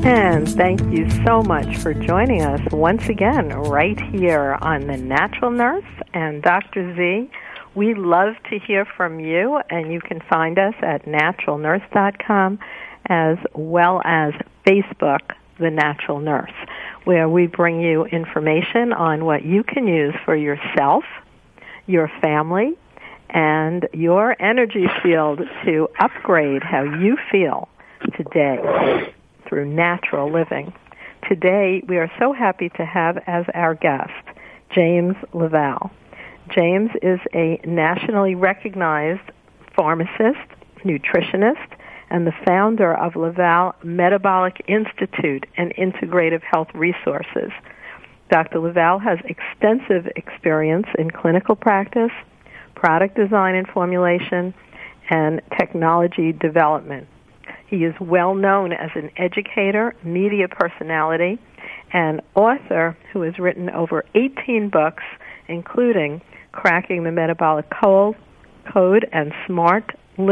And thank you so much for joining us once again right here on The Natural Nurse and Dr. Z. We love to hear from you, and you can find us at naturalnurse.com as well as Facebook, The Natural Nurse, where we bring you information on what you can use for yourself, your family, and your energy field to upgrade how you feel today through natural living. Today, we are so happy to have as our guest James LaValle. James is a nationally recognized pharmacist, nutritionist, and the founder of LaValle Metabolic Institute and Integrative Health Resources. Dr. LaValle has extensive experience in clinical practice, product design and formulation, and technology development. He is well known as an educator, media personality, and author who has written over 18 books, including Cracking the Metabolic Code and Smart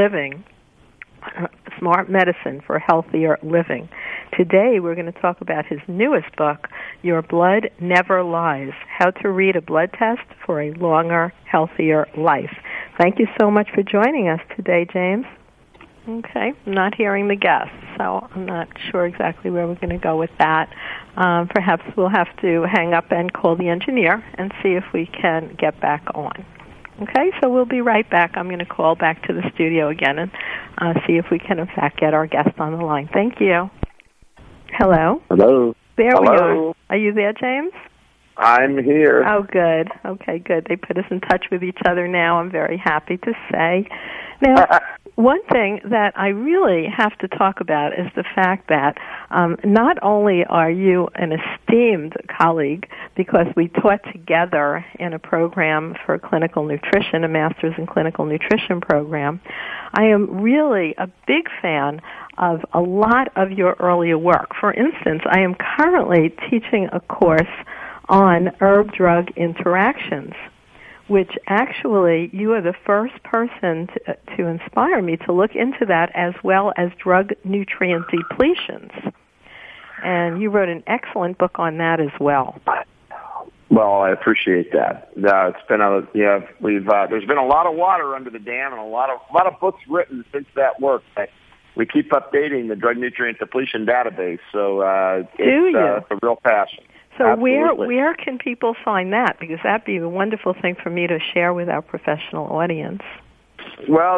Medicine for Healthier Living. Today we're going to talk about his newest book, Your Blood Never Lies, How to Read a Blood Test for a Longer, Healthier Life. Thank you so much for joining us today, James. Okay, I'm not hearing the guest, so I'm not sure exactly where we're going to go with that. Perhaps we'll have to hang up and call the engineer and see if we can get back on. Okay, so we'll be right back. I'm going to call back to the studio again and see if we can, in fact, get our guest on the line. Thank you. Hello? Hello? There Hello? we are. Are you there, James? I'm here. Oh, good. Okay, good. They put us in touch with each other now, I'm very happy to say. Now, one thing that I really have to talk about is the fact that not only are you an esteemed colleague because we taught together in a program for clinical nutrition, a master's in clinical nutrition program, I am really a big fan of a lot of your earlier work. For instance, I am currently teaching a course on herb-drug interactions, which actually you are the first person to inspire me to look into that, as well as drug nutrient depletions. And you wrote an excellent book on that as well. Well, I appreciate that. It's been there's been a lot of water under the dam and a lot of books written since that work. We keep updating the drug nutrient depletion database, so it's a real passion. So Absolutely. where can people find that? Because that'd be a wonderful thing for me to share with our professional audience. Well,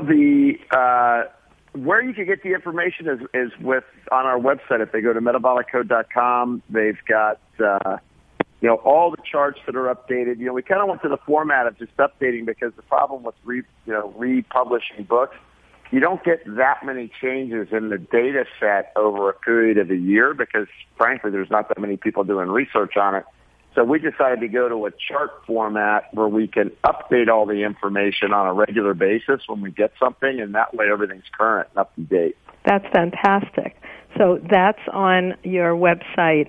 where you can get the information is on our website. If they go to metaboliccode.com, they've got all the charts that are updated. We kind of went to the format of just updating because the problem with republishing books, you don't get that many changes in the data set over a period of a year because, frankly, there's not that many people doing research on it. So we decided to go to a chart format where we can update all the information on a regular basis when we get something, and that way everything's current and up to date. That's fantastic. So that's on your website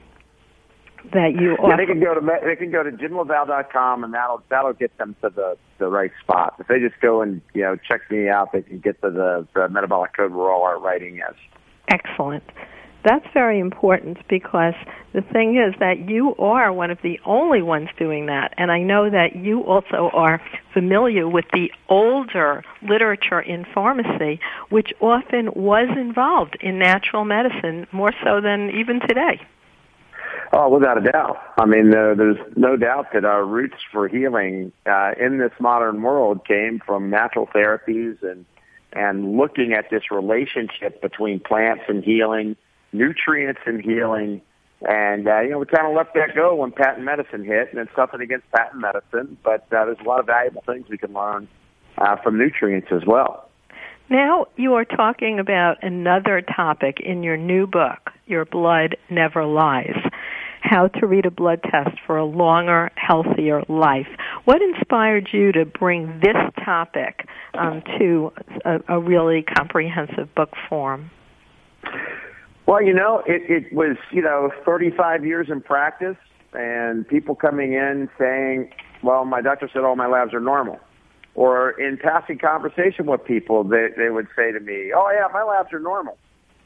that you offer. Yeah, they can go to jimlavalle.com, and that'll get them to the right spot. If they just go and check me out, they can get to the metabolic code where all our writing is. Excellent. That's very important because the thing is that you are one of the only ones doing that, and I know that you also are familiar with the older literature in pharmacy, which often was involved in natural medicine more so than even today. Oh, without a doubt. I mean, there's no doubt that our roots for healing in this modern world came from natural therapies and looking at this relationship between plants and healing, nutrients and healing, and we kind of let that go when patent medicine hit, and it's nothing against patent medicine, but there's a lot of valuable things we can learn from nutrients as well. Now you are talking about another topic in your new book, Your Blood Never Lies, How to Read a Blood Test for a Longer, Healthier Life. What inspired you to bring this topic to a really comprehensive book form? Well, it was, 35 years in practice and people coming in saying, well, my doctor said all my labs are normal. Or in passing conversation with people, they would say to me, oh, yeah, my labs are normal.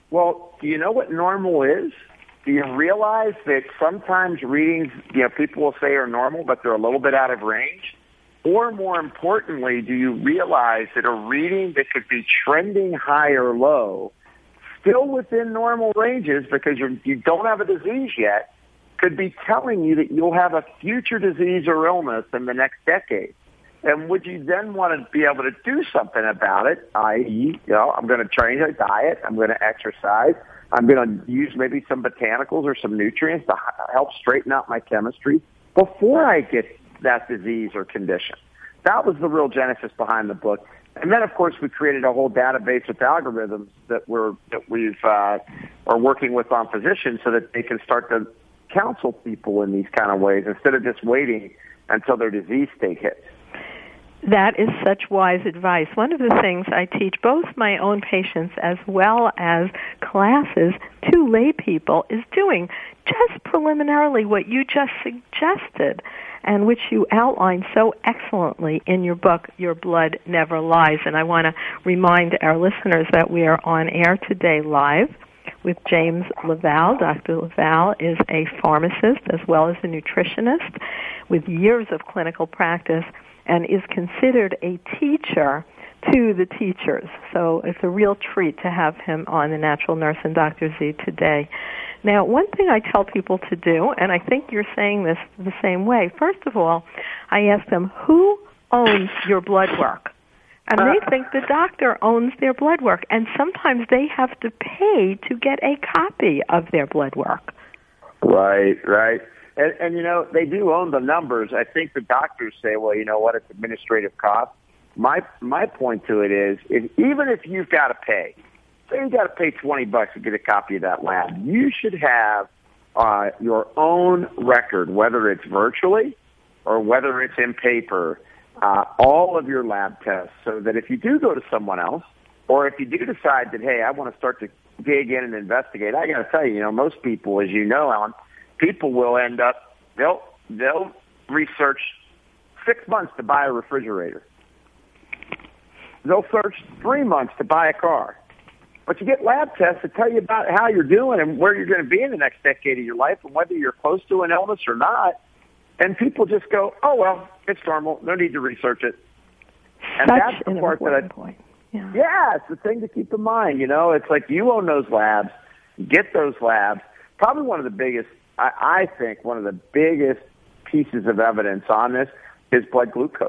Well, do you know what normal is? Do you realize that sometimes readings, people will say are normal, but they're a little bit out of range? Or more importantly, do you realize that a reading that could be trending high or low, still within normal ranges because you don't have a disease yet, could be telling you that you'll have a future disease or illness in the next decade? And would you then want to be able to do something about it, i.e., I'm going to change my diet, I'm going to exercise, I'm going to use maybe some botanicals or some nutrients to help straighten out my chemistry before I get that disease or condition. That was the real genesis behind the book. And then, of course, we created a whole database with algorithms that we've are working with on physicians so that they can start to counsel people in these kind of ways instead of just waiting until their disease state hits. That is such wise advice. One of the things I teach both my own patients as well as classes to lay people is doing just preliminarily what you just suggested and which you outlined so excellently in your book, Your Blood Never Lies. And I want to remind our listeners that we are on air today live with James LaValle. Dr. LaValle is a pharmacist as well as a nutritionist with years of clinical practice and is considered a teacher to the teachers. So it's a real treat to have him on The Natural Nurse and Dr. Z today. Now, one thing I tell people to do, and I think you're saying this the same way, first of all, I ask them, who owns your blood work? And they think the doctor owns their blood work, and sometimes they have to pay to get a copy of their blood work. Right. And they do own the numbers. I think the doctors say, well, you know what, it's administrative cost. My point to it is even if you've got to pay, say you got to pay $20 to get a copy of that lab, you should have your own record, whether it's virtually or whether it's in paper, all of your lab tests, so that if you do go to someone else, or if you do decide that, hey, I want to start to dig in and investigate, I got to tell you, most people, as you know, Alan, people will end up, they'll research 6 months to buy a refrigerator. They'll search 3 months to buy a car. But you get lab tests that tell you about how you're doing and where you're going to be in the next decade of your life and whether you're close to an illness or not. And people just go, oh, well, it's normal. No need to research it. And Such that's the an part important point. Yeah, it's the thing to keep in mind. It's like you own those labs, get those labs. Probably one of the biggest, I think, one of the biggest pieces of evidence on this is blood glucose.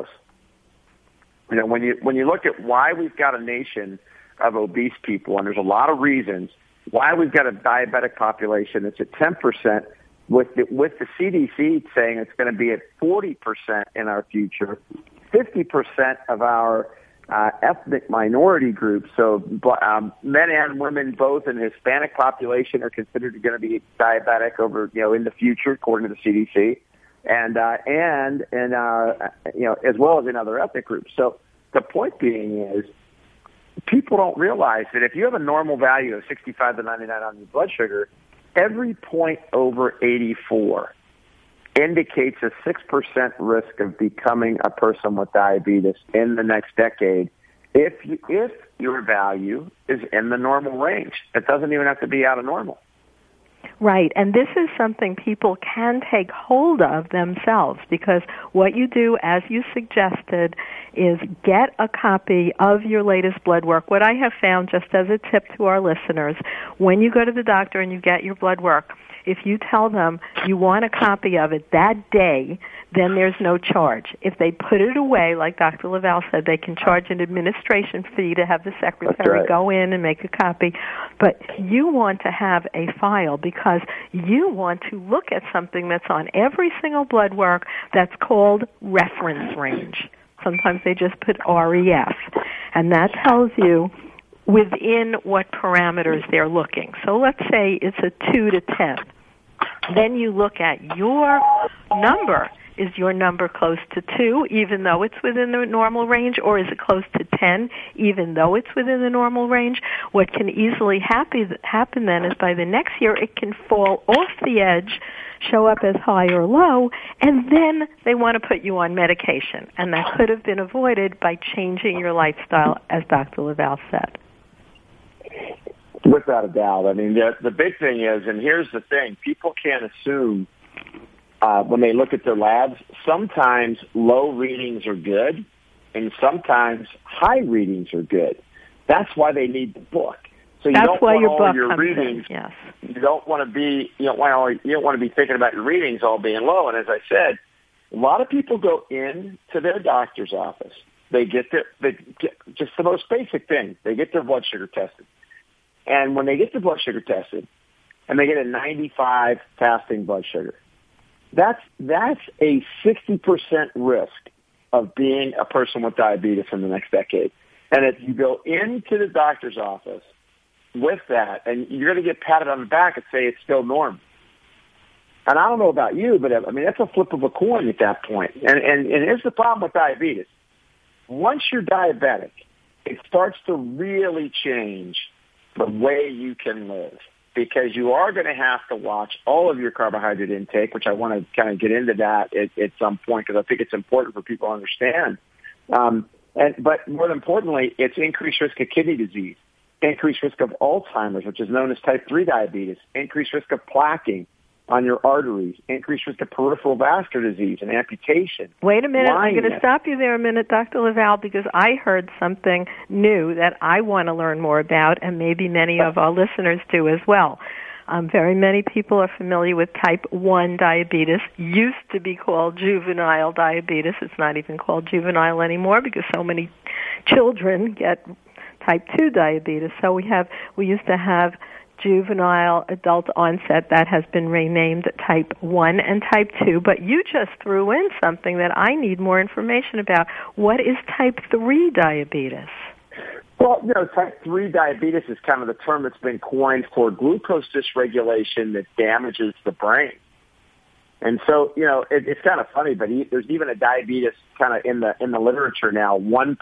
When you look at why we've got a nation of obese people, and there's a lot of reasons why we've got a diabetic population that's at 10%, with the CDC saying it's going to be at 40% in our future, 50% of our ethnic minority groups, so men and women both in the Hispanic population are considered going to be diabetic over in the future, according to the CDC, and as well as in other ethnic groups. So the point being is, people don't realize that if you have a normal value of 65 to 99 on your blood sugar, every point over 84 indicates a 6% risk of becoming a person with diabetes in the next decade if your value is in the normal range. It doesn't even have to be out of normal. Right, and this is something people can take hold of themselves, because what you do, as you suggested, is get a copy of your latest blood work. What I have found, just as a tip to our listeners, when you go to the doctor and you get your blood work, if you tell them you want a copy of it that day, then there's no charge. If they put it away, like Dr. LaValle said, they can charge an administration fee to have the secretary go in and make a copy. But you want to have a file because you want to look at something that's on every single blood work that's called reference range. Sometimes they just put REF, and that tells you within what parameters they're looking. So let's say it's a 2 to 10. Then you look at your number. Is your number close to 2, even though it's within the normal range, or is it close to 10, even though it's within the normal range? What can easily happen then is by the next year it can fall off the edge, show up as high or low, and then they want to put you on medication. And that could have been avoided by changing your lifestyle, as Dr. LaValle said. Without a doubt. I mean, the big thing is, and here's the thing, people can't assume when they look at their labs, sometimes low readings are good and sometimes high readings are good. That's why they need the book. So you don't want all your readings. Yes. You don't want to be you don't want to be thinking about your readings all being low. And as I said, a lot of people go into their doctor's office. They get just the most basic thing. They get their blood sugar tested. And when they get their blood sugar tested and they get a 95 fasting blood sugar, that's a 60% risk of being a person with diabetes in the next decade. And if you go into the doctor's office with that, and you're going to get patted on the back and say it's still normal. And I don't know about you, but I mean, that's a flip of a coin at that point. And here's the problem with diabetes. Once you're diabetic, it starts to really change the way you can live, because you are going to have to watch all of your carbohydrate intake, which I want to kind of get into that at some point because I think it's important for people to understand. But more importantly, it's increased risk of kidney disease, increased risk of Alzheimer's, which is known as type 3 diabetes, increased risk of plaquing on your arteries, increased risk of peripheral vascular disease and amputation. Wait a minute. I'm going to stop you there a minute, Dr. LaValle, because I heard something new that I want to learn more about, and maybe many of our listeners do as well. Very many people are familiar with type 1 diabetes. Used to be called juvenile diabetes. It's not even called juvenile anymore because so many children get type 2 diabetes. So we used to have juvenile adult onset. That has been renamed type 1 and type 2. But you just threw in something that I need more information about. What is type 3 diabetes? Well, type 3 diabetes is kind of the term that's been coined for glucose dysregulation that damages the brain. And so, it's kind of funny, but there's even a diabetes kind of in the literature now,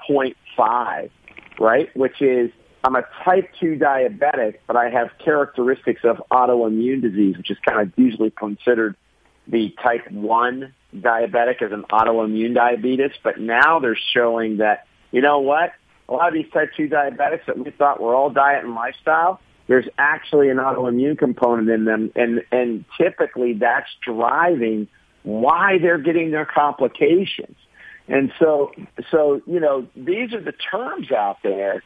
1.5, right? Which is, I'm a type 2 diabetic, but I have characteristics of autoimmune disease, which is kind of usually considered the type 1 diabetic as an autoimmune diabetes. But now they're showing that, you know what? A lot of these type 2 diabetics that we thought were all diet and lifestyle, there's actually an autoimmune component in them, and typically that's driving why they're getting their complications. And so these are the terms out there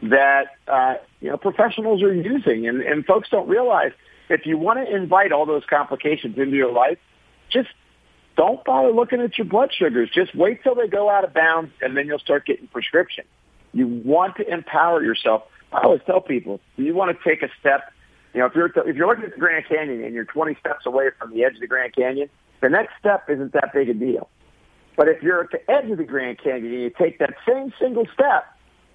that professionals are using, and folks don't realize if you want to invite all those complications into your life, just don't bother looking at your blood sugars. Just wait till they go out of bounds, and then you'll start getting prescriptions. You want to empower yourself. I always tell people, you want to take a step. If you're looking at the Grand Canyon and you're 20 steps away from the edge of the Grand Canyon, the next step isn't that big a deal. But if you're at the edge of the Grand Canyon and you take that same single step,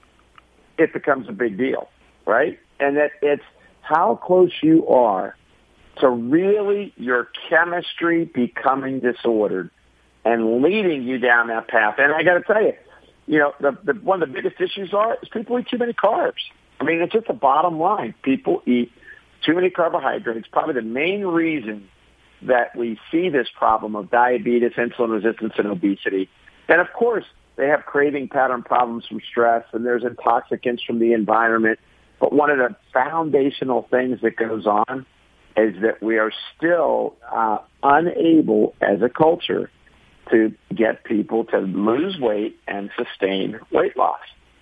it becomes a big deal, right? And that it's how close you are to really your chemistry becoming disordered and leading you down that path. And I got to tell you, one of the biggest issues is people eat too many carbs. I mean, it's just the bottom line. People eat too many carbohydrates. Probably the main reason that we see this problem of diabetes, insulin resistance, and obesity. And of course, they have craving pattern problems from stress, and there's intoxicants from the environment. But one of the foundational things that goes on is that we are still unable as a culture to get people to lose weight and sustain weight loss.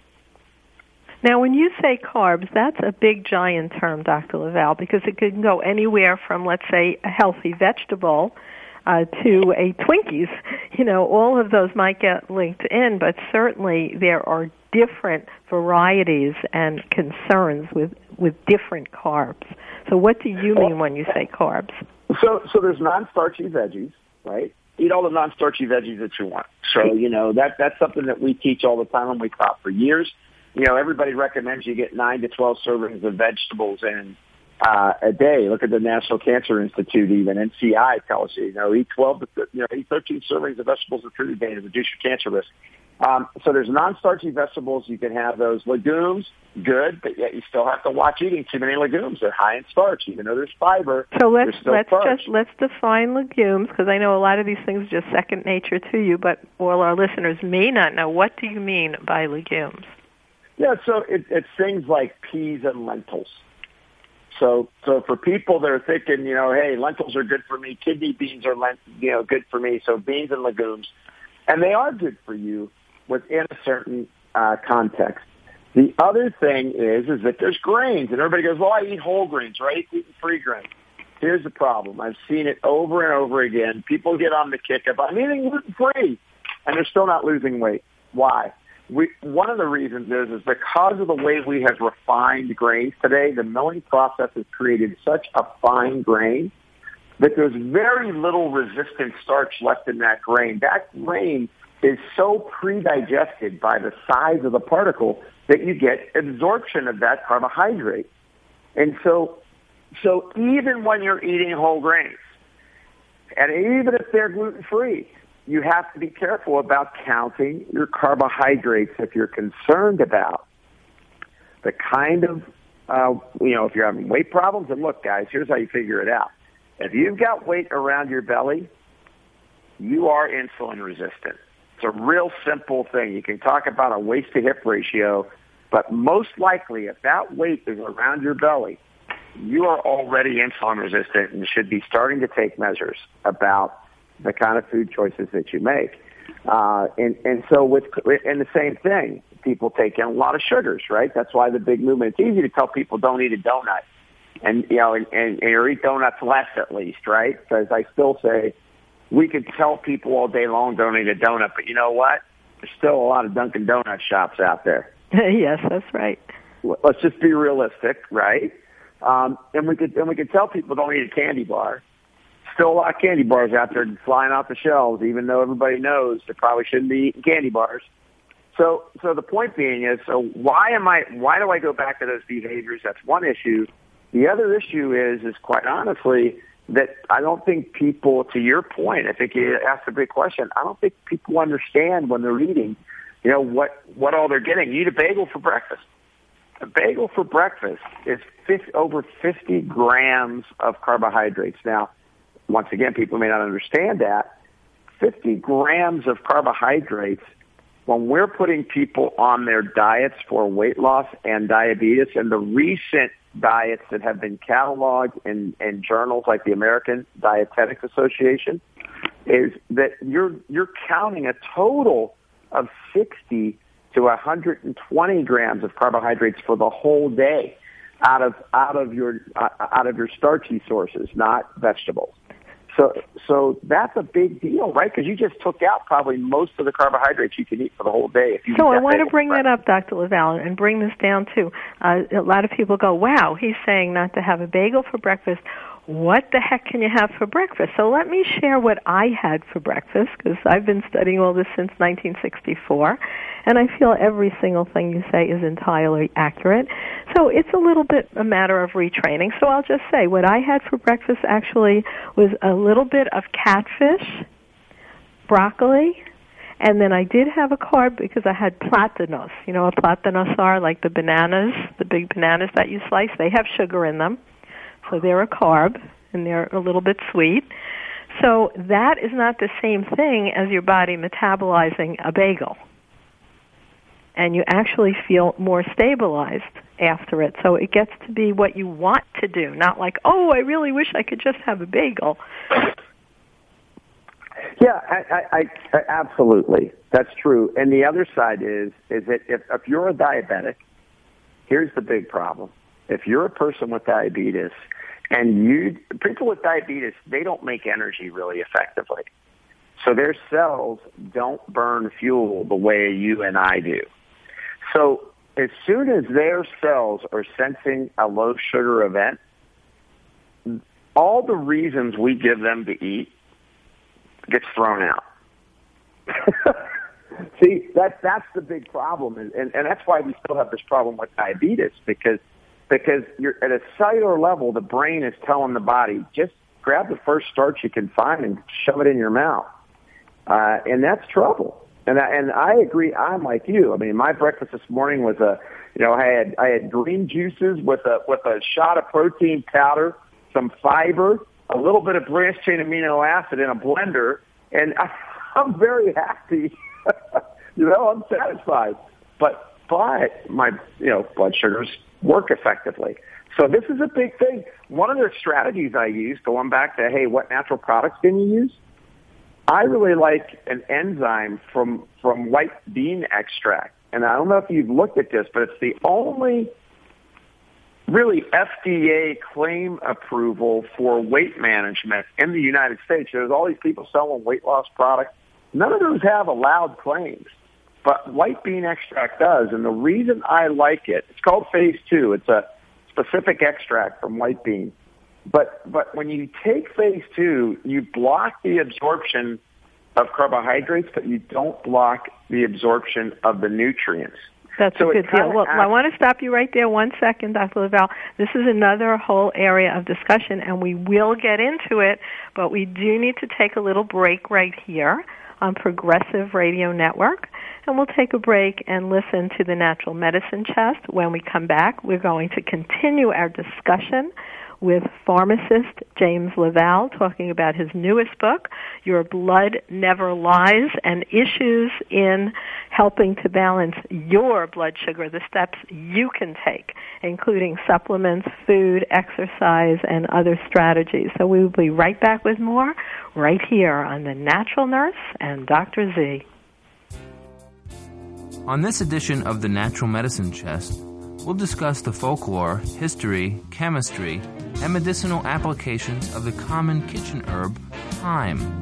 Now, when you say carbs, that's a big, giant term, Dr. LaValle, because it can go anywhere from, let's say, a healthy vegetable to a Twinkies. All of those might get linked in, but certainly there are different varieties and concerns with different carbs. So what do you mean when you say carbs? So there's non-starchy veggies, right? Eat all the non-starchy veggies that you want. So, that's something that we teach all the time and we taught for years. Everybody recommends you get 9 to 12 servings of vegetables in a day. Look at the National Cancer Institute, even NCI tells you, eat 13 servings of vegetables a day to reduce your cancer risk. So there's non-starchy vegetables. You can have those. Legumes, good, but yet you still have to watch eating too many legumes. They're high in starch, even though there's fiber. So let's define legumes, because I know a lot of these things are just second nature to you, but all our listeners may not know. What do you mean by legumes? Yeah, so it's things like peas and lentils, So for people that are thinking, hey, lentils are good for me, kidney beans are, good for me, so beans and legumes, and they are good for you within a certain context. The other thing is that there's grains, and everybody goes, well, I eat whole grains, right? Gluten-free grains. Here's the problem. I've seen it over and over again. People get on the kick of, I'm eating gluten-free, and they're still not losing weight. Why? One of the reasons is because of the way we have refined grains today, the milling process has created such a fine grain that there's very little resistant starch left in that grain. That grain is so pre-digested by the size of the particle that you get absorption of that carbohydrate. And so even when you're eating whole grains, and even if they're gluten-free, you have to be careful about counting your carbohydrates if you're concerned about the kind of, if you're having weight problems. And look, guys, here's how you figure it out. If you've got weight around your belly, you are insulin resistant. It's a real simple thing. You can talk about a waist to hip ratio, but most likely if that weight is around your belly, you are already insulin resistant and should be starting to take measures about the kind of food choices that you make. And the same thing, people take in a lot of sugars, right? That's why the big movement, it's easy to tell people don't eat a donut and or eat donuts less at least, right? Because I still say we could tell people all day long don't eat a donut, but you know what? There's still a lot of Dunkin' Donut shops out there. Yes, that's right. Let's just be realistic, right? And we could tell people don't eat a candy bar. Still a lot of candy bars out there flying off the shelves, even though everybody knows they probably shouldn't be eating candy bars. So the point being is, why do I go back to those behaviors? That's one issue. The other issue is quite honestly that I don't think people, to your point, I think you asked a big question. I don't think people understand when they're eating, what all they're getting. You eat a bagel for breakfast. A bagel for breakfast is over 50 grams of carbohydrates. Now, once again, people may not understand that. 50 grams of carbohydrates, when we're putting people on their diets for weight loss and diabetes, and the recent diets that have been cataloged in journals like the American Dietetics Association, is that you're counting a total of 60 to 120 grams of carbohydrates for the whole day out of your starchy sources, not vegetables. So that's a big deal, right? Because you just took out probably most of the carbohydrates you can eat for the whole day. So I want to bring that up, Dr. LaValle, and bring this down too. A lot of people go, wow, he's saying not to have a bagel for breakfast. What the heck can you have for breakfast? So let me share what I had for breakfast, because I've been studying all this since 1964, and I feel every single thing you say is entirely accurate. So it's a little bit a matter of retraining. So I'll just say what I had for breakfast actually was a little bit of catfish, broccoli, and then I did have a carb because I had plátanos. You know what plátanos are? Like the bananas, the big bananas that you slice. They have sugar in them. So they're a carb, and they're a little bit sweet. So that is not the same thing as your body metabolizing a bagel. And you actually feel more stabilized after it. So it gets to be what you want to do, not like, oh, I really wish I could just have a bagel. Yeah, I absolutely. That's true. And the other side is that if you're a diabetic, here's the big problem. If you're a person with diabetes, and people with diabetes, they don't make energy really effectively. So their cells don't burn fuel the way you and I do. So as soon as their cells are sensing a low sugar event, all the reasons we give them to eat gets thrown out. See, that's the big problem. And that's why we still have this problem with diabetes, because you're at a cellular level, the brain is telling the body, just grab the first starch you can find and shove it in your mouth. And that's trouble. And I agree. I'm like you. I mean, my breakfast this morning was I had green juices with a shot of protein powder, some fiber, a little bit of branched chain amino acid in a blender, and I'm very happy. I'm satisfied. But my blood sugar's work effectively. So this is a big thing. One of the strategies I use, going back to, hey, what natural products can you use? I really like an enzyme from white bean extract. And I don't know if you've looked at this, but it's the only really FDA claim approval for weight management in the United States. There's all these people selling weight loss products. None of those have allowed claims, but white bean extract does. And the reason I like it, it's called Phase 2. It's a specific extract from white bean. But when you take Phase 2, you block the absorption of carbohydrates, but you don't block the absorption of the nutrients. That's a good deal. Well, I want to stop you right there 1 second, Dr. Lavelle. This is another whole area of discussion, and we will get into it, but we do need to take a little break right here on Progressive Radio Network, and we'll take a break and listen to the Natural Medicine Chest. When we come back, we're going to continue our discussion with pharmacist James Lavelle, talking about his newest book, Your Blood Never Lies, and issues in helping to balance your blood sugar, the steps you can take, including supplements, food, exercise, and other strategies. So we will be right back with more right here on The Natural Nurse and Dr. Z. On this edition of The Natural Medicine Chest, we'll discuss the folklore, history, chemistry, and medicinal applications of the common kitchen herb, thyme.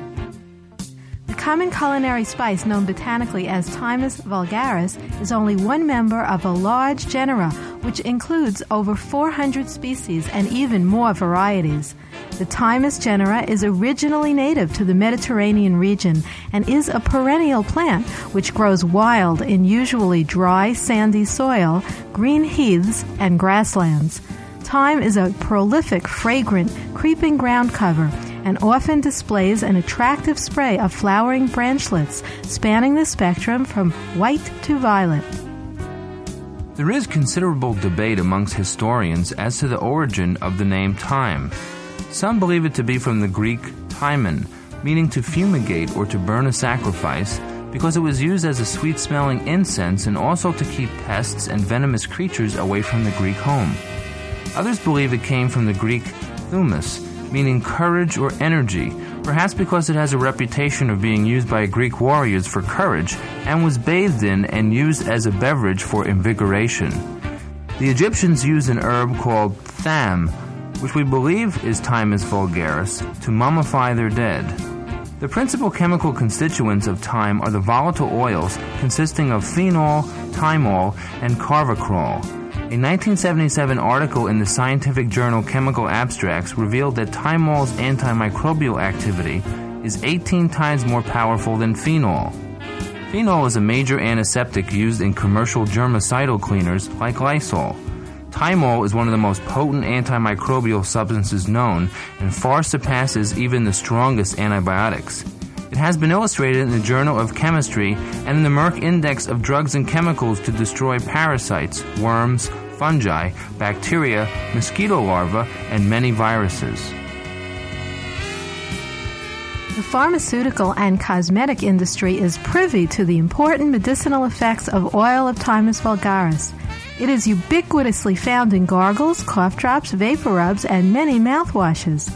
The common culinary spice known botanically as Thymus vulgaris is only one member of a large genera, which includes over 400 species and even more varieties. The Thymus genera is originally native to the Mediterranean region and is a perennial plant which grows wild in usually dry, sandy soil, green heaths, and grasslands. Thyme is a prolific, fragrant, creeping ground cover and often displays an attractive spray of flowering branchlets spanning the spectrum from white to violet. There is considerable debate amongst historians as to the origin of the name thyme. Some believe it to be from the Greek thymon, meaning to fumigate or to burn a sacrifice, because it was used as a sweet-smelling incense and also to keep pests and venomous creatures away from the Greek home. Others believe it came from the Greek thumos, meaning courage or energy, perhaps because it has a reputation of being used by Greek warriors for courage and was bathed in and used as a beverage for invigoration. The Egyptians used an herb called tham, which we believe is Thymus vulgaris, to mummify their dead. The principal chemical constituents of thyme are the volatile oils consisting of phenol, thymol, and carvacrol. A 1977 article in the scientific journal Chemical Abstracts revealed that thymol's antimicrobial activity is 18 times more powerful than phenol. Phenol is a major antiseptic used in commercial germicidal cleaners like Lysol. Thymol is one of the most potent antimicrobial substances known and far surpasses even the strongest antibiotics. It has been illustrated in the Journal of Chemistry and in the Merck Index of Drugs and Chemicals to destroy parasites, worms, fungi, bacteria, mosquito larvae, and many viruses. The pharmaceutical and cosmetic industry is privy to the important medicinal effects of oil of Thymus vulgaris. It is ubiquitously found in gargles, cough drops, vapor rubs, and many mouthwashes.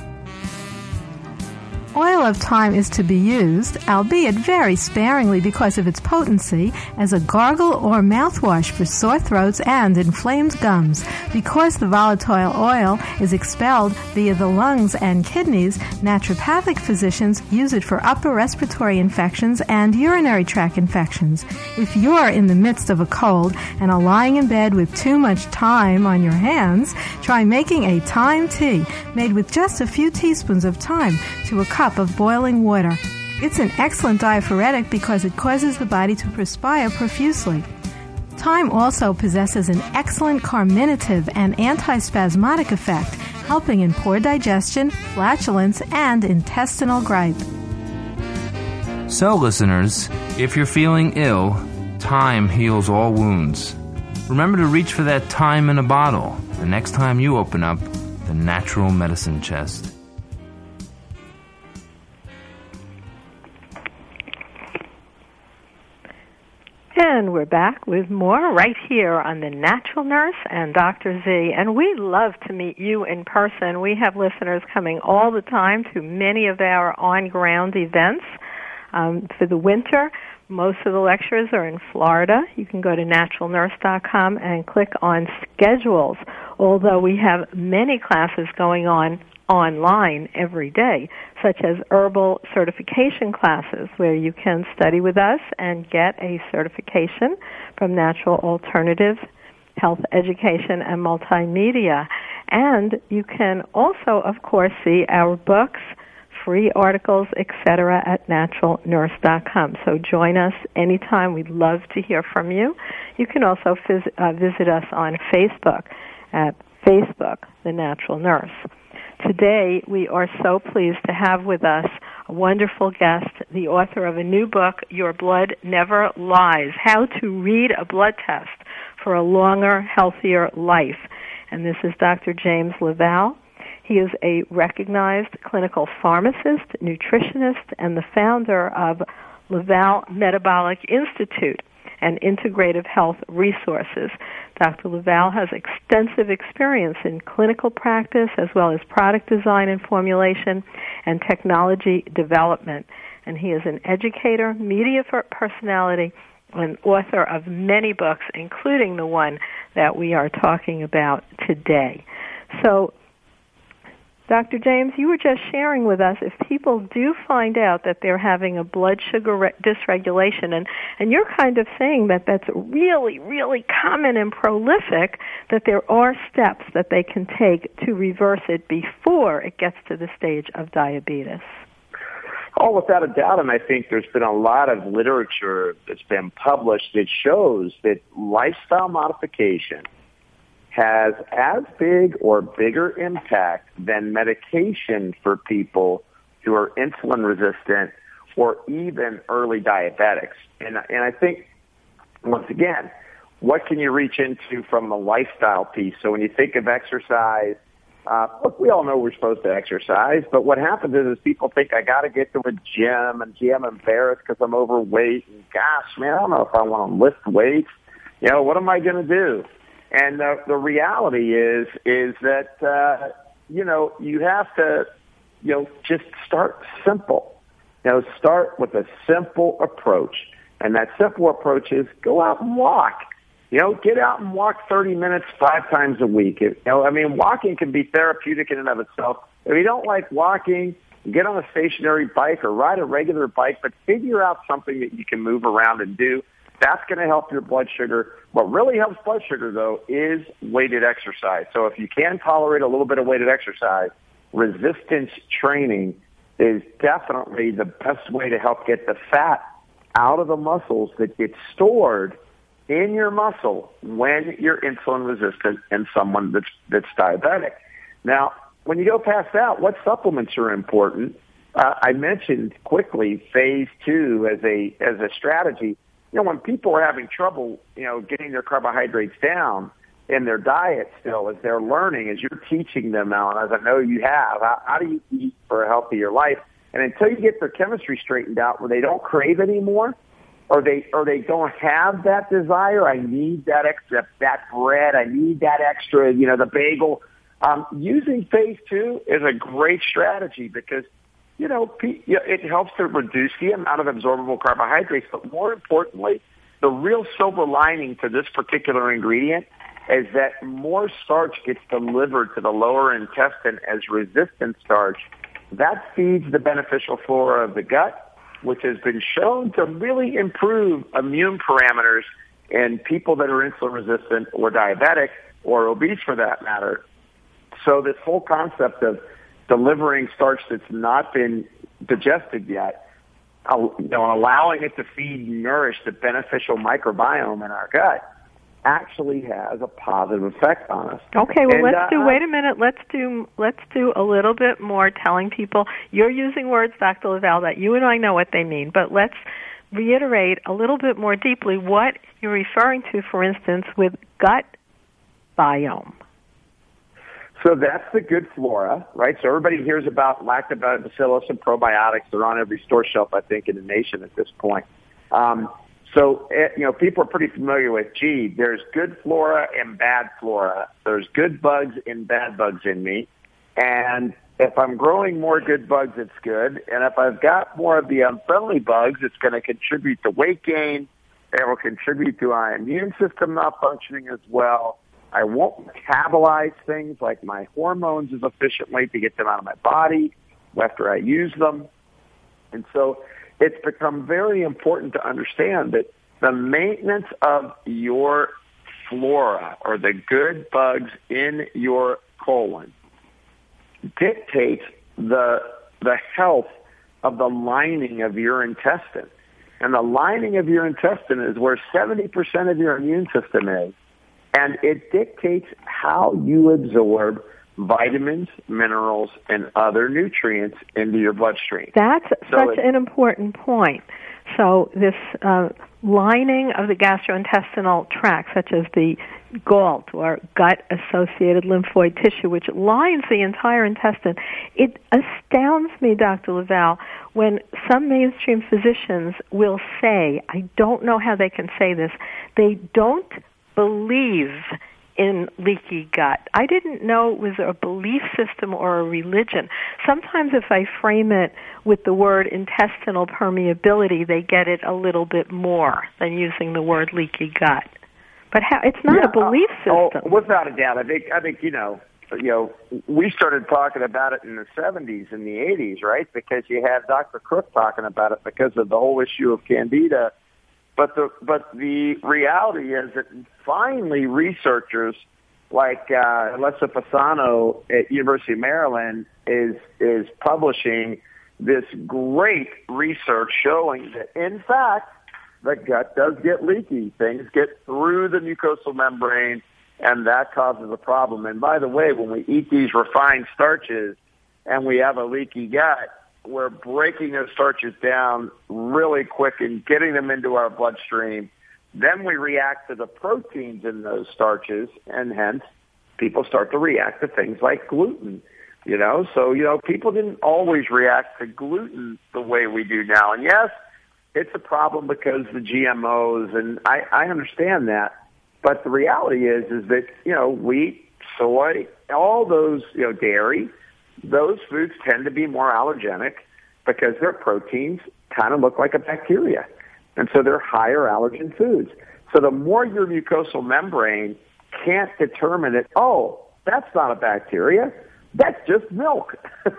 Oil of thyme is to be used, albeit very sparingly because of its potency, as a gargle or mouthwash for sore throats and inflamed gums. Because the volatile oil is expelled via the lungs and kidneys, naturopathic physicians use it for upper respiratory infections and urinary tract infections. If you're in the midst of a cold and are lying in bed with too much thyme on your hands, try making a thyme tea made with just a few teaspoons of thyme to a cup of boiling water. It's an excellent diaphoretic because it causes the body to perspire profusely. Thyme also possesses an excellent carminative and antispasmodic effect, helping in poor digestion, flatulence, and intestinal gripe. So, listeners, if you're feeling ill, thyme heals all wounds. Remember to reach for that thyme in a bottle the next time you open up the Natural Medicine Chest. And we're back with more right here on The Natural Nurse and Dr. Z. And we love to meet you in person. We have listeners coming all the time to many of our on-ground events for the winter. Most of the lectures are in Florida. You can go to naturalnurse.com and click on schedules, although we have many classes going on online every day, such as herbal certification classes where you can study with us and get a certification from Natural Alternatives, Health Education, and Multimedia. And you can also, of course, see our books, free articles, etc. at naturalnurse.com. So join us anytime. We'd love to hear from you. You can also visit us on Facebook at Facebook, The Natural Nurse. Today, we are so pleased to have with us a wonderful guest, the author of a new book, Your Blood Never Lies, How to Read a Blood Test for a Longer, Healthier Life. And this is Dr. James LaValle. He is a recognized clinical pharmacist, nutritionist, and the founder of LaValle Metabolic Institute and Integrative Health Resources. Dr. LaValle has extensive experience in clinical practice as well as product design and formulation and technology development. And he is an educator, media personality, and author of many books, including the one that we are talking about today. So, Dr. James, you were just sharing with us if people do find out that they're having a blood sugar dysregulation, and you're kind of saying that that's really, really common and prolific, that there are steps that they can take to reverse it before it gets to the stage of diabetes. Oh, without a doubt, and I think there's been a lot of literature that's been published that shows that lifestyle modification has as big or bigger impact than medication for people who are insulin resistant or even early diabetics. And I think, once again, what can you reach into from the lifestyle piece? So when you think of exercise, look, we all know we're supposed to exercise, but what happens is people think I got to get to a gym, and gee, I'm embarrassed because I'm overweight, and gosh, man, I don't know if I want to lift weights. You know, what am I going to do? And the reality is that, you have to, just start simple. Start with a simple approach. And that simple approach is go out and walk. Get out and walk 30 minutes 5 times a week. Walking can be therapeutic in and of itself. If you don't like walking, get on a stationary bike or ride a regular bike, but figure out something that you can move around and do. That's going to help your blood sugar. What really helps blood sugar, though, is weighted exercise. So if you can tolerate a little bit of weighted exercise, resistance training is definitely the best way to help get the fat out of the muscles that get stored in your muscle when you're insulin resistant and someone that's diabetic. Now, when you go past that, what supplements are important? I mentioned quickly phase 2 as a strategy. When people are having trouble, getting their carbohydrates down in their diet still, as they're learning, as you're teaching them now, and as I know you have, how do you eat for a healthier life? And until you get their chemistry straightened out where they don't crave anymore, or they don't have that desire, I need that extra, that bread, I need that extra, the bagel. Using phase 2 is a great strategy because it helps to reduce the amount of absorbable carbohydrates, but more importantly, the real silver lining to this particular ingredient is that more starch gets delivered to the lower intestine as resistant starch. That feeds the beneficial flora of the gut, which has been shown to really improve immune parameters in people that are insulin resistant or diabetic or obese for that matter. So this whole concept of delivering starch that's not been digested yet, allowing it to feed and nourish the beneficial microbiome in our gut actually has a positive effect on us. Okay, well, wait a minute, let's do a little bit more telling people. You're using words, Dr. LaValle, that you and I know what they mean, but let's reiterate a little bit more deeply what you're referring to, for instance, with gut biome. So that's the good flora, right? So everybody hears about lactobacillus and probiotics. They're on every store shelf, I think, in the nation at this point. So, people are pretty familiar with, there's good flora and bad flora. There's good bugs and bad bugs in me. And if I'm growing more good bugs, it's good. And if I've got more of the unfriendly bugs, it's going to contribute to weight gain. It will contribute to my immune system not functioning as well. I won't metabolize things like my hormones as efficiently to get them out of my body after I use them. And so it's become very important to understand that the maintenance of your flora, or the good bugs in your colon, dictates the health of the lining of your intestine. And the lining of your intestine is where 70% of your immune system is. And it dictates how you absorb vitamins, minerals, and other nutrients into your bloodstream. That's such an important point. So this lining of the gastrointestinal tract, such as the GALT, or gut-associated lymphoid tissue, which lines the entire intestine, it astounds me, Dr. LaValle, when some mainstream physicians will say, I don't know how they can say this, they don't believe in leaky gut. I didn't know it was a belief system or a religion. Sometimes if I frame it with the word intestinal permeability, they get it a little bit more than using the word leaky gut. But it's not a belief system. Without a doubt. I think we started talking about it in the 70s and the 80s, right? Because you had Dr. Crook talking about it because of the whole issue of Candida. But the reality is that finally researchers like Alessa Fasano at University of Maryland is publishing this great research showing that, in fact, the gut does get leaky. Things get through the mucosal membrane, and that causes a problem. And by the way, when we eat these refined starches and we have a leaky gut, we're breaking those starches down really quick and getting them into our bloodstream. Then we react to the proteins in those starches, and hence people start to react to things like gluten. So people didn't always react to gluten the way we do now. And yes, it's a problem because the GMOs, and I understand that. But the reality is that, wheat, soy, all those, dairy, those foods tend to be more allergenic because their proteins kind of look like a bacteria. And so they're higher allergen foods. So the more your mucosal membrane can't determine it, that's not a bacteria, that's just milk.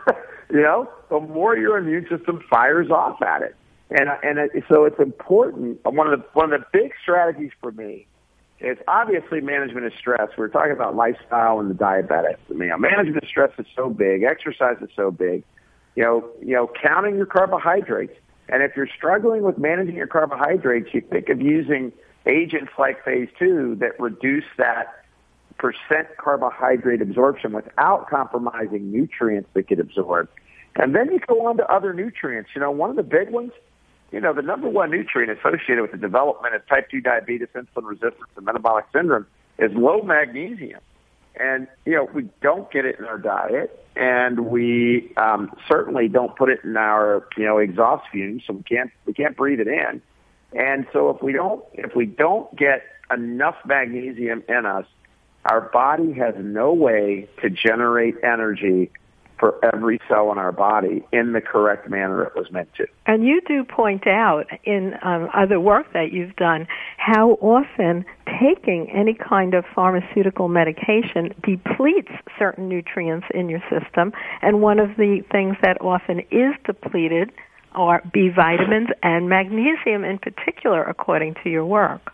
The more your immune system fires off at it. So it's important. One of the big strategies for me is obviously management of stress. We're talking about lifestyle and the diabetics. Management of stress is so big. Exercise is so big. Counting your carbohydrates. And if you're struggling with managing your carbohydrates, you think of using agents like phase 2 that reduce that percent carbohydrate absorption without compromising nutrients that get absorbed. And then you go on to other nutrients. One of the big ones, the number one nutrient associated with the development of type 2 diabetes, insulin resistance, and metabolic syndrome is low magnesium. And, we don't get it in our diet, and we certainly don't put it in our, exhaust fumes, so we can't breathe it in. And so if we don't get enough magnesium in us, our body has no way to generate energy for every cell in our body in the correct manner it was meant to. And you do point out in other work that you've done how often taking any kind of pharmaceutical medication depletes certain nutrients in your system, and one of the things that often is depleted are B vitamins and magnesium in particular, according to your work.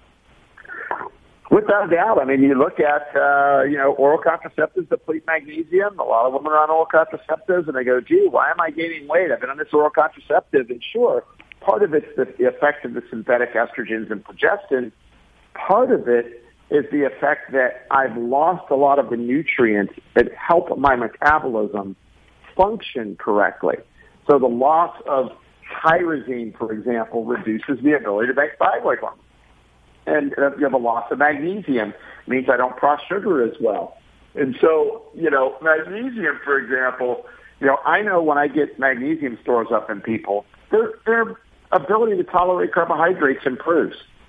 Without a doubt. You look at, oral contraceptives deplete magnesium. A lot of women are on oral contraceptives, and they go, gee, why am I gaining weight? I've been on this oral contraceptive. And sure, part of it's the effect of the synthetic estrogens and progestin. Part of it is the effect that I've lost a lot of the nutrients that help my metabolism function correctly. So the loss of tyrosine, for example, reduces the ability to make thyroid hormone. And you have a loss of magnesium, means I don't cross sugar as well. And so, magnesium, for example, I know when I get magnesium stores up in people, their ability to tolerate carbohydrates improves.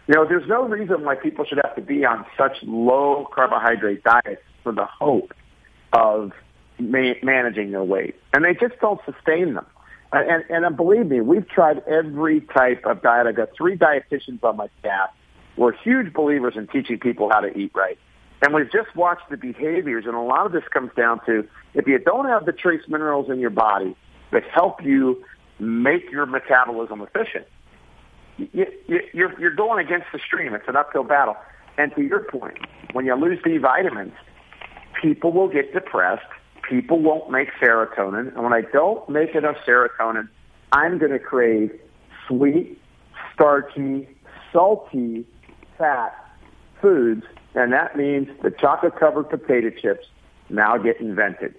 There's no reason why people should have to be on such low carbohydrate diets for the hope of managing their weight. And they just don't sustain them. And believe me, we've tried every type of diet. I've got 3 dietitians on my staff. We're huge believers in teaching people how to eat right. And we've just watched the behaviors, and a lot of this comes down to if you don't have the trace minerals in your body that help you make your metabolism efficient, you're going against the stream. It's an uphill battle. And to your point, when you lose B vitamins, people will get depressed. People won't make serotonin. And when I don't make enough serotonin, I'm going to crave sweet, starchy, salty, fat foods. And that means the chocolate-covered potato chips now get invented.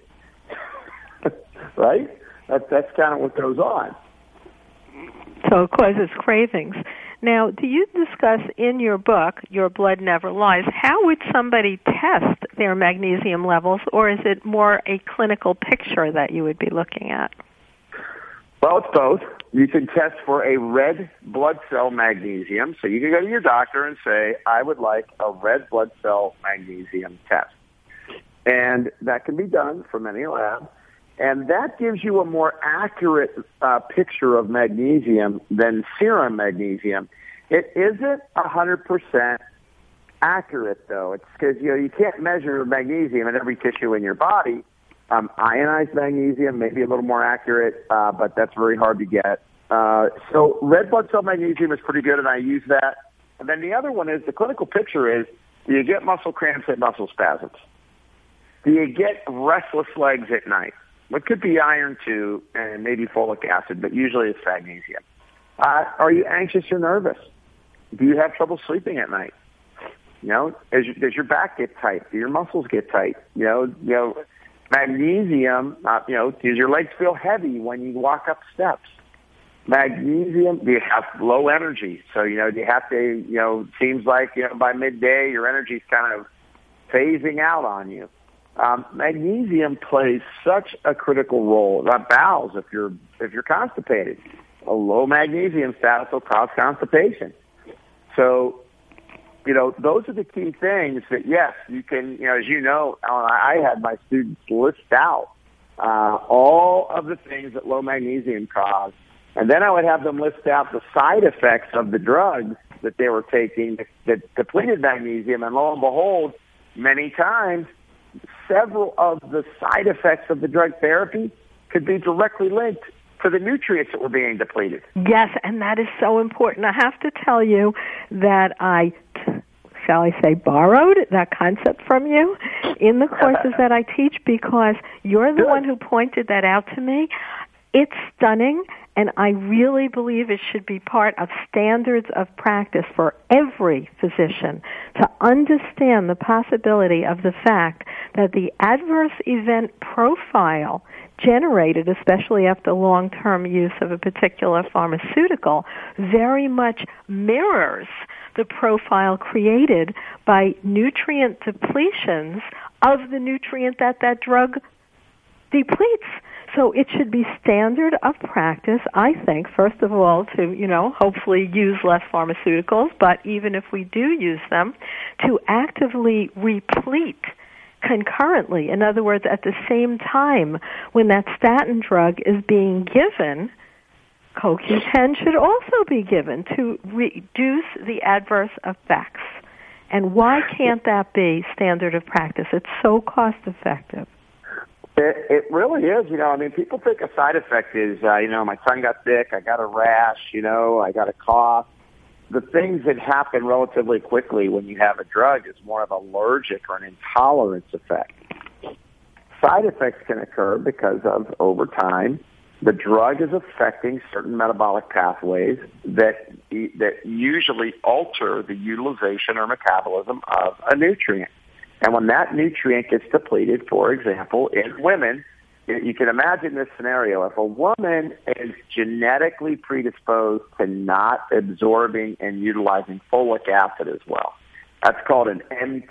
Right? That's kind of what goes on. So it causes cravings. Now, do you discuss in your book, Your Blood Never Lies, how would somebody test their magnesium levels, or is it more a clinical picture that you would be looking at? Well, it's both. You can test for a red blood cell magnesium. So you can go to your doctor and say, I would like a red blood cell magnesium test. And that can be done from any lab. And that gives you a more accurate picture of magnesium than serum magnesium. It isn't 100% accurate, though. It's because you can't measure magnesium in every tissue in your body. Ionized magnesium may be a little more accurate, but that's very hard to get. So red blood cell magnesium is pretty good, and I use that. And then the other one is the clinical picture is, do you get muscle cramps and muscle spasms? Do you get restless legs at night? What could be iron too, and maybe folic acid, but usually it's magnesium. Are you anxious or nervous? Do you have trouble sleeping at night? Does your back get tight? Do your muscles get tight? Magnesium. Does your legs feel heavy when you walk up steps? Magnesium. Do you have low energy? So do you have to? Seems like by midday your energy's kind of phasing out on you. Magnesium plays such a critical role. Bowels, if you're constipated, a low magnesium status will cause constipation. So, those are the key things that, yes, you can, as you know, Alan, I had my students list out all of the things that low magnesium cause, and then I would have them list out the side effects of the drugs that they were taking that depleted magnesium, and lo and behold, many times, several of the side effects of the drug therapy could be directly linked to the nutrients that were being depleted. Yes, and that is so important. I have to tell you that I, shall I say, borrowed that concept from you in the courses that I teach, because you're the one who pointed that out to me. It's stunning, and I really believe it should be part of standards of practice for every physician to understand the possibility of the fact that the adverse event profile generated, especially after long-term use of a particular pharmaceutical, very much mirrors the profile created by nutrient depletions of the nutrient that drug depletes. So it should be standard of practice, I think, first of all, to, hopefully use less pharmaceuticals, but even if we do use them, to actively replete concurrently. In other words, at the same time when that statin drug is being given, CoQ10 should also be given to reduce the adverse effects. And why can't that be standard of practice? It's so cost effective. It really is. People think a side effect is, my tongue got thick, I got a rash, I got a cough. The things that happen relatively quickly when you have a drug is more of allergic or an intolerance effect. Side effects can occur because of, over time, the drug is affecting certain metabolic pathways that usually alter the utilization or metabolism of a nutrient. And when that nutrient gets depleted, for example, in women, you can imagine this scenario. If a woman is genetically predisposed to not absorbing and utilizing folic acid as well, that's called an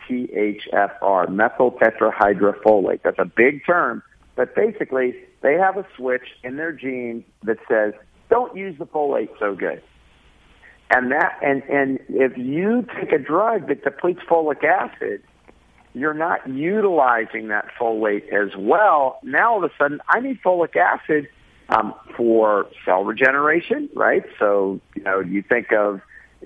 MTHFR, methyl tetrahydrofolate. That's a big term, but basically they have a switch in their gene that says, don't use the folate so good. And if you take a drug that depletes folic acid, you're not utilizing that folate as well. Now all of a sudden, I need folic acid for cell regeneration, right? So you think of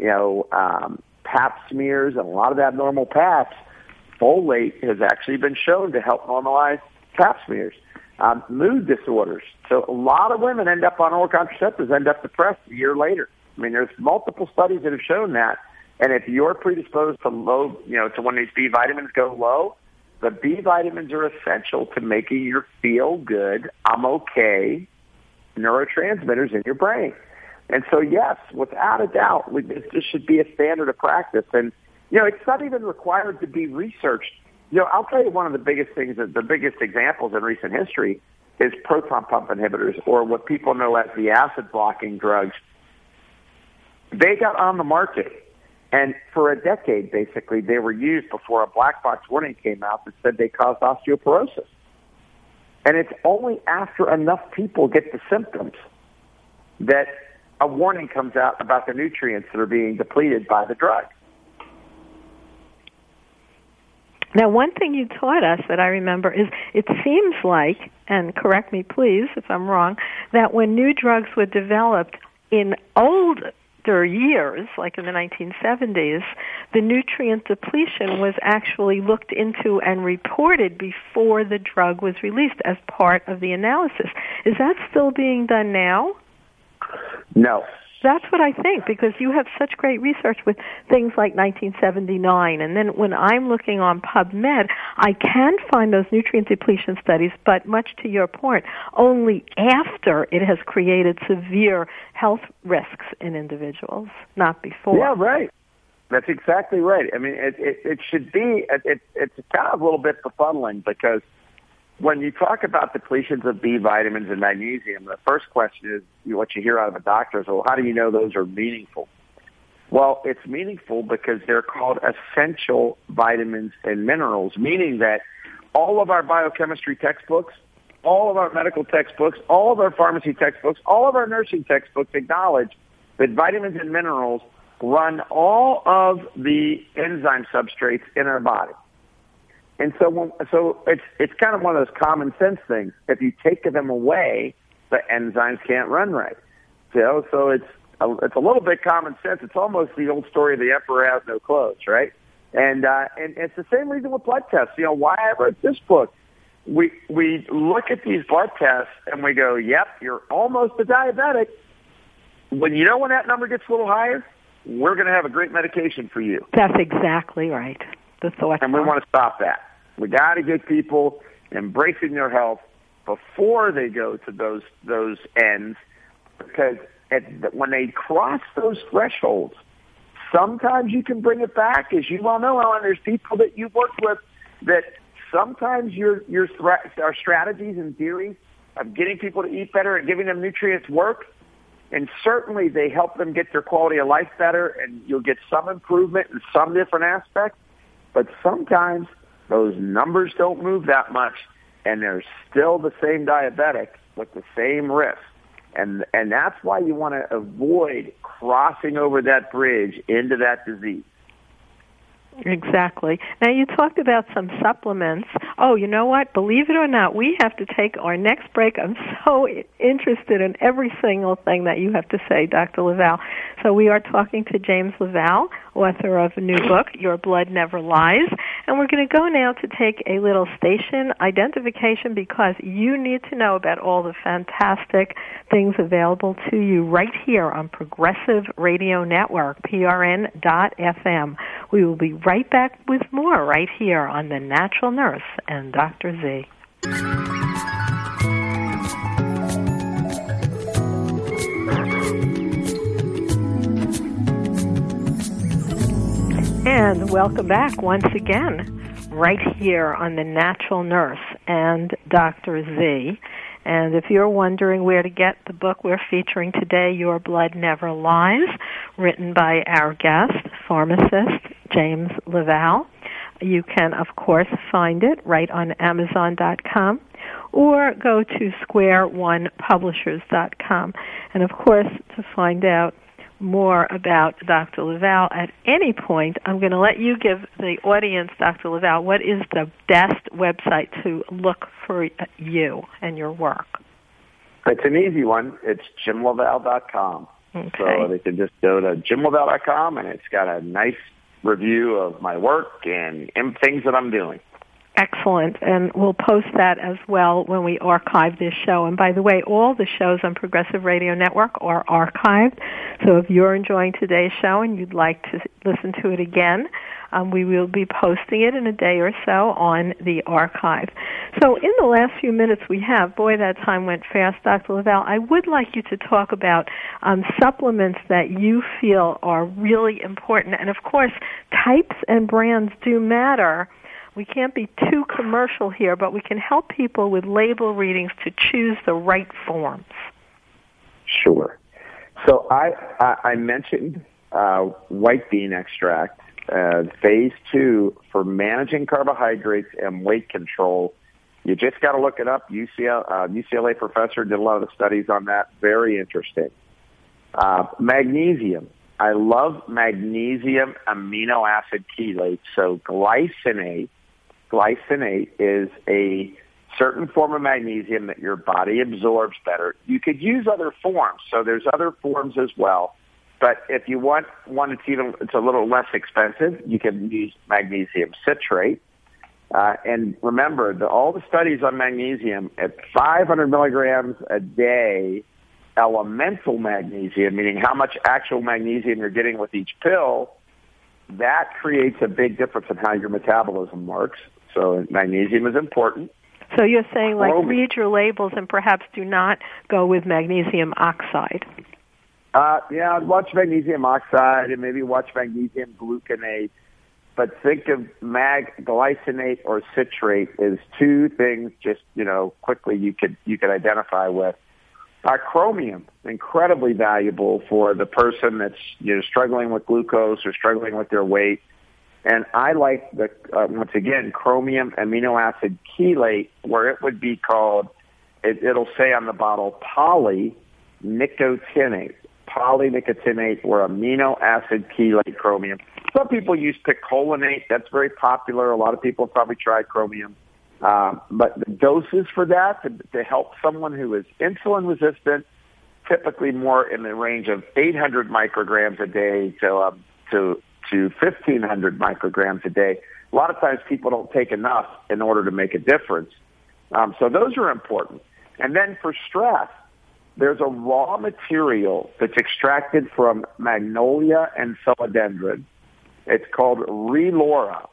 Pap smears and a lot of abnormal Paps. Folate has actually been shown to help normalize Pap smears. Mood disorders. So a lot of women end up on oral contraceptives, end up depressed a year later. I mean, there's multiple studies that have shown that. And if you're predisposed to low, to when these B vitamins go low, the B vitamins are essential to making you feel good, I'm okay neurotransmitters in your brain. And so, yes, without a doubt, this should be a standard of practice. And, it's not even required to be researched. I'll tell you one of the biggest things, the biggest examples in recent history is proton pump inhibitors, or what people know as the acid-blocking drugs. They got on the market. And for a decade, basically, they were used before a black box warning came out that said they caused osteoporosis. And it's only after enough people get the symptoms that a warning comes out about the nutrients that are being depleted by the drug. Now, one thing you taught us that I remember is it seems like, and correct me please if I'm wrong, that when new drugs were developed in older years, like in the 1970s, the nutrient depletion was actually looked into and reported before the drug was released as part of the analysis. Is that still being done now? No. That's what I think, because you have such great research with things like 1979, and then when I'm looking on PubMed, I can find those nutrient depletion studies, but much to your point, only after it has created severe health risks in individuals, not before. Yeah, right. That's exactly right. I mean, it should be, it's kind of a little bit befuddling, because when you talk about depletions of B vitamins and magnesium, the first question is what you hear out of a doctor is, well, how do you know those are meaningful? Well, it's meaningful because they're called essential vitamins and minerals, meaning that all of our biochemistry textbooks, all of our medical textbooks, all of our pharmacy textbooks, all of our nursing textbooks acknowledge that vitamins and minerals run all of the enzyme substrates in our body. And so it's kind of one of those common sense things. If you take them away, the enzymes can't run right. So it's a little bit common sense. It's almost the old story of the emperor has no clothes, right? And it's the same reason with blood tests. Why I wrote this book. We look at these blood tests and we go, yep, you're almost a diabetic. When that number gets a little higher, we're going to have a great medication for you. That's exactly right. The thought. And we want to stop that. We got to get people embracing their health before they go to those ends, because when they cross those thresholds, sometimes you can bring it back. As you well know, Ellen, there's people that you've worked with that sometimes our strategies and theories of getting people to eat better and giving them nutrients work, and certainly they help them get their quality of life better, and you'll get some improvement in some different aspects. But sometimes those numbers don't move that much, and they're still the same diabetic with the same risk. And that's why you want to avoid crossing over that bridge into that disease. Exactly. Now, you talked about some supplements. Oh, you know what? Believe it or not, we have to take our next break. I'm so interested in every single thing that you have to say, Dr. LaValle. So we are talking to James LaValle, author of a new book, Your Blood Never Lies. And we're going to go now to take a little station identification, because you need to know about all the fantastic things available to you right here on Progressive Radio Network, PRN.FM. We will be right back with more right here on The Natural Nurse and Dr. Z. And welcome back once again right here on The Natural Nurse and Dr. Z. And if you're wondering where to get the book we're featuring today, Your Blood Never Lies, written by our guest, pharmacist James LaValle, you can, of course, find it right on Amazon.com or go to SquareOnePublishers.com. And, of course, to find out more about Dr. LaValle at any point, I'm going to let you give the audience, Dr. LaValle, what is the best website to look for you and your work? It's an easy one. It's JimLaValle.com. Okay. So they can just go to JimLaValle.com, and it's got a nice review of my work and things that I'm doing. Excellent, and we'll post that as well when we archive this show. And by the way, all the shows on Progressive Radio Network are archived, so if you're enjoying today's show and you'd like to listen to it again, we will be posting it in a day or so on the archive. So in the last few minutes we have, boy, that time went fast, Dr. LaValle, I would like you to talk about supplements that you feel are really important. And of course, types and brands do matter. We can't be too commercial here, but we can help people with label readings to choose the right forms. Sure. So I mentioned white bean extract, phase 2 for managing carbohydrates and weight control. You just got to look it up. UCLA professor did a lot of the studies on that. Very interesting. Magnesium. I love magnesium amino acid chelate. So glycinate is a certain form of magnesium that your body absorbs better. You could use other forms, so there's other forms as well. But if you want one it's a little less expensive, you can use magnesium citrate. And remember, all the studies on magnesium at 500 milligrams a day, elemental magnesium, meaning how much actual magnesium you're getting with each pill, that creates a big difference in how your metabolism works. So magnesium is important. So you're saying, read your labels and perhaps do not go with magnesium oxide. Yeah, watch magnesium oxide and maybe watch magnesium gluconate. But think of glycinate or citrate as two things just, quickly you could identify with. Chromium, incredibly valuable for the person that's struggling with glucose or struggling with their weight. And I like once again, chromium amino acid chelate, where it would be called, it'll say on the bottle, polynicotinate or amino acid chelate chromium. Some people use picolinate. That's very popular. A lot of people have probably tried chromium. But the doses for that to help someone who is insulin resistant, typically more in the range of 800 micrograms a day to 1,500 micrograms a day. A lot of times people don't take enough in order to make a difference. So those are important. And then for stress, there's a raw material that's extracted from magnolia and philodendron. It's called Relora,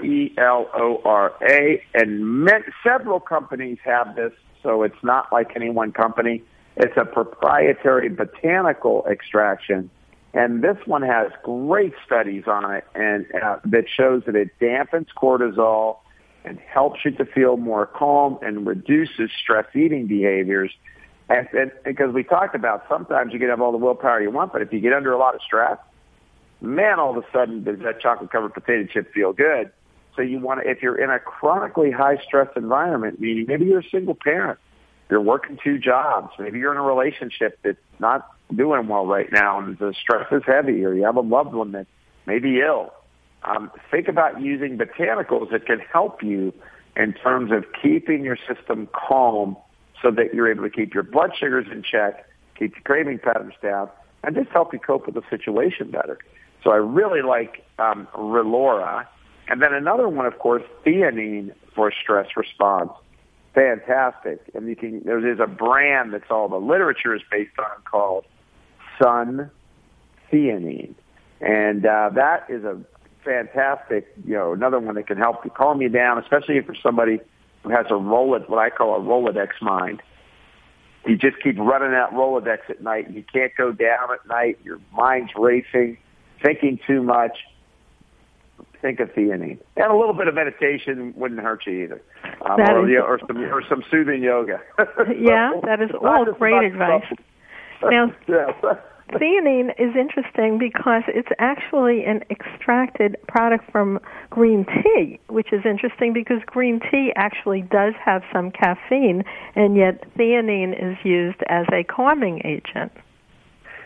R-E-L-O-R-A, and several companies have this, so it's not like any one company. It's a proprietary botanical extraction, and this one has great studies on it, and that shows that it dampens cortisol and helps you to feel more calm and reduces stress eating behaviors. And because we talked about sometimes you can have all the willpower you want, but if you get under a lot of stress, man, all of a sudden does that chocolate-covered potato chip feel good. So you want to, if you're in a chronically high-stress environment, meaning maybe you're a single parent, you're working 2 jobs, maybe you're in a relationship that's not doing well right now and the stress is heavy, or you have a loved one that may be ill, think about using botanicals that can help you in terms of keeping your system calm so that you're able to keep your blood sugars in check, keep your craving patterns down, and just help you cope with the situation better. So I really like Relora. And then another one, of course, theanine for stress response. Fantastic. And there's a brand that's all the literature is based on called Sun Theanine. And that is a fantastic, another one that can help you calm you down, especially if you're somebody who has what I call a Rolodex mind. You just keep running that Rolodex at night. You can't go down at night. Your mind's racing, thinking too much. Think of theanine. And a little bit of meditation wouldn't hurt you either. Or some soothing yoga. Yeah, that is all great advice. Now, theanine is interesting because it's actually an extracted product from green tea, which is interesting because green tea actually does have some caffeine, and yet theanine is used as a calming agent.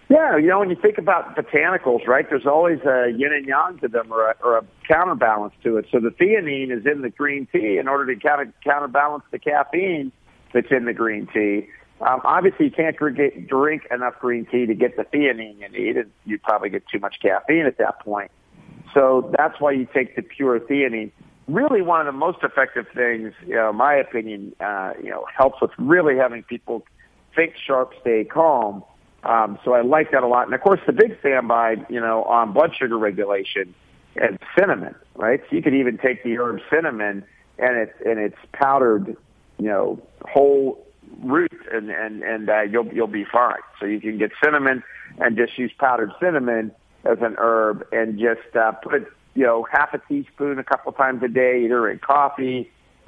Yeah, when you think about botanicals, right, there's always a yin and yang to them or a counterbalance to it. So the theanine is in the green tea in order to counterbalance the caffeine that's in the green tea. Obviously, you can't drink enough green tea to get the theanine you need, and you probably get too much caffeine at that point. So that's why you take the pure theanine. Really, one of the most effective things, in my opinion, helps with really having people think sharp, stay calm. So I like that a lot. And, of course, the big standby, on blood sugar regulation is cinnamon, right? So you could even take the herb cinnamon and it's powdered, whole root, and you'll be fine. So you can get cinnamon and just use powdered cinnamon as an herb and just put it, half a teaspoon a couple times a day, either in coffee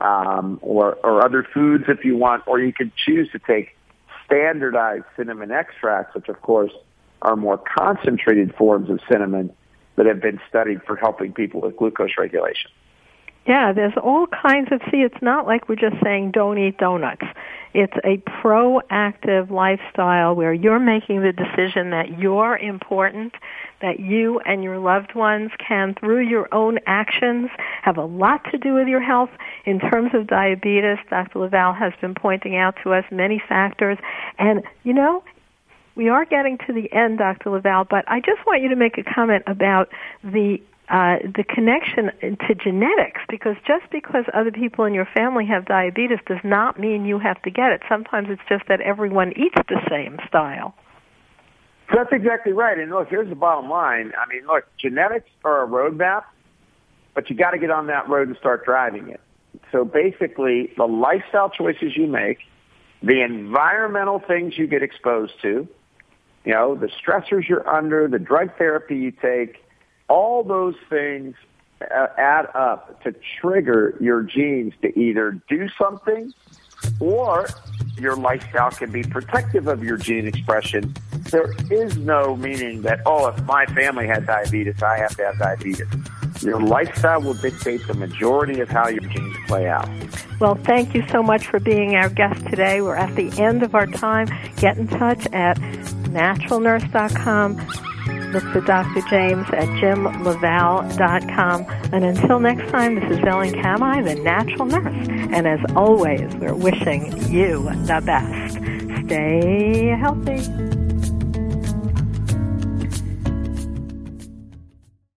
or other foods if you want, or you could choose to take standardized cinnamon extracts, which of course are more concentrated forms of cinnamon that have been studied for helping people with glucose regulation. Yeah, there's all kinds of, it's not like we're just saying don't eat donuts. It's a proactive lifestyle where you're making the decision that you're important, that you and your loved ones can, through your own actions, have a lot to do with your health. In terms of diabetes, Dr. LaValle has been pointing out to us many factors. And, we are getting to the end, Dr. LaValle, but I just want you to make a comment about the connection to genetics, because just because other people in your family have diabetes does not mean you have to get it. Sometimes it's just that everyone eats the same style. So that's exactly right. And look, here's the bottom line. I mean, look, genetics are a roadmap, but you got to get on that road and start driving it. So basically, the lifestyle choices you make, the environmental things you get exposed to, the stressors you're under, the drug therapy you take, all those things add up to trigger your genes to either do something, or your lifestyle can be protective of your gene expression. There is no meaning that, if my family had diabetes, I have to have diabetes. Your lifestyle will dictate the majority of how your genes play out. Well, thank you so much for being our guest today. We're at the end of our time. Get in touch at naturalnurse.com. Look for Dr. James at jimlavalle.com. And until next time, this is Ellen Kamhi, the Natural Nurse. And as always, we're wishing you the best. Stay healthy.